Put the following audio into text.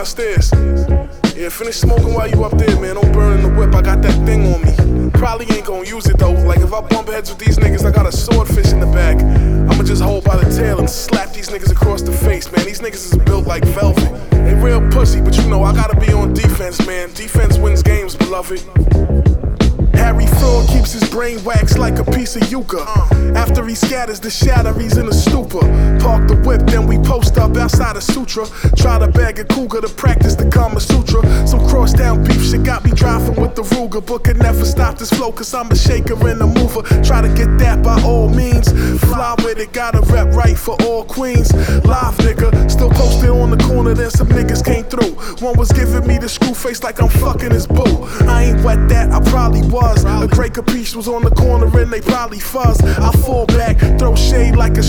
downstairs. Yeah, finish smoking while you up there, man. Don't burn in the whip, I got that thing on me. Probably ain't gonna use it though. Like if I bump heads with these niggas, I got a swordfish in the back. I'ma just hold by the tail and slap these niggas across the face, man. These niggas is built like velvet. They real pussy, but you know I gotta be on defense, man. Defense wins games, beloved. Harry Fraud keeps his brain waxed like a piece of yucca. After he scatters the shatter, he's in a stupor. Park the whip, then we post up outside of Sutra. Try to bag a cougar to practice the Kama Sutra. Some crosstown beef shit got me driving with the Ruger, but could never stop this flow, cause I'm a shaker and a mover. Try to get that by all means. Fly with it, gotta rep right for all queens. Live nigga, still posted on the corner, then some niggas came through. One was giving me the screw face like I'm fucking his boo. I ain't wet that, I probably was. A Great Capiche was on the corner and they probably fuzz. I fall back, throw shade like a